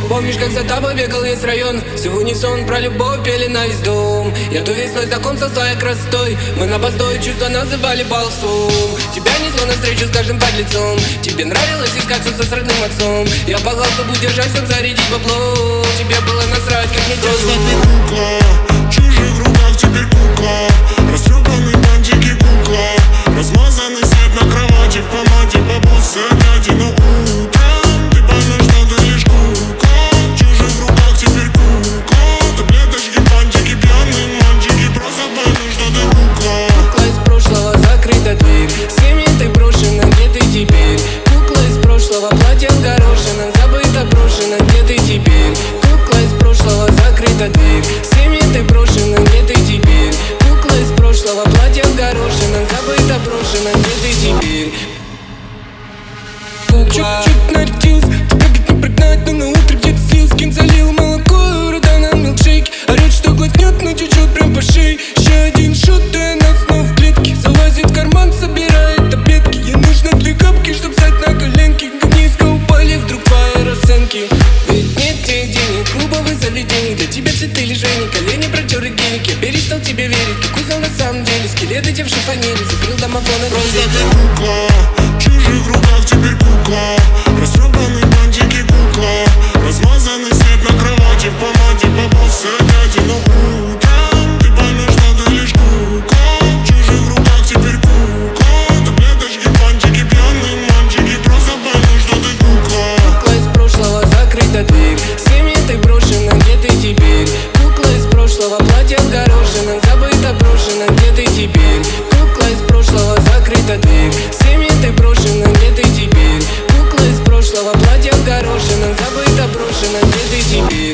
Помнишь, как за тобой бегал весь район? Все в унисон про любовь пели на весь дом. Я то весной знакомство с твоей красотой. Мы на постой чувства называли балсом. Тебя несло навстречу с каждым подлецом. Тебе нравилось искать все с родным отцом. Я погнал, чтобы удержать, чтобы зарядить бабло. Тебе было насрать, как мне просто ты кукла, в чужих руках теперь кукла. Растрепанные бантики кукла, размазанный свет на кровати в помаде, бабусы опять на утром. Ты поймешь, что ты лишь кукла, в чужих руках теперь кукла. Таблеточки, бантики, пьяные мальчики, просто поймешь, что ты кукла. Кукла из прошлого, закрыта дверь. Семьи ты брошена, где ты теперь? Кукла из прошлого, платье горошина, забыто, брошена, где ты теперь? Кукла из прошлого, закрыта дверь. Семьи ты брошена, где ты теперь? Кукла из прошлого, платье горошина, забыто, брошена, где ты теперь? Кукла. Чуть-чуть нарядился, тебя ведь не прогнать, но на утро где-то сил скин залил молоко, рода на милкшейк. Орёт, что глотнет, но чуть-чуть прям по шее. Еще один шот, и она снова в клетке. Залазит в карман, собирает таблетки. Ей нужно 2 капки, чтоб встать на коленки. Как низко упали вдруг твои расценки. Ведь нет тех денег, клубовых заведений. Для тебя цветы лежения, колени протеры гелик. Я перестал тебе верить, как узнал на самом деле. Скелеты те в шифонере, закрыл домофон от просто ты кукла, в чужих руках теперь кукла. Растрепанные бантики кукла, размазанный свет на кровати в помаде, бабусы опять на утром. Ты поймешь, что ты лишь кукла, в чужих руках теперь кукла. Таблеточки, бантики, пьяные мальчики, просто поймешь, что ты кукла. Кукла из прошлого, закрыта дверь. Семьи ты брошена, где ты теперь? Кукла из прошлого, платье горошина, забыто, брошена, где ты теперь? Кукла из прошлого, закрыта дверь. Семьи ты брошена, где ты теперь? Кукла из прошлого, платье горошина, забыто, брошена, где ты теперь?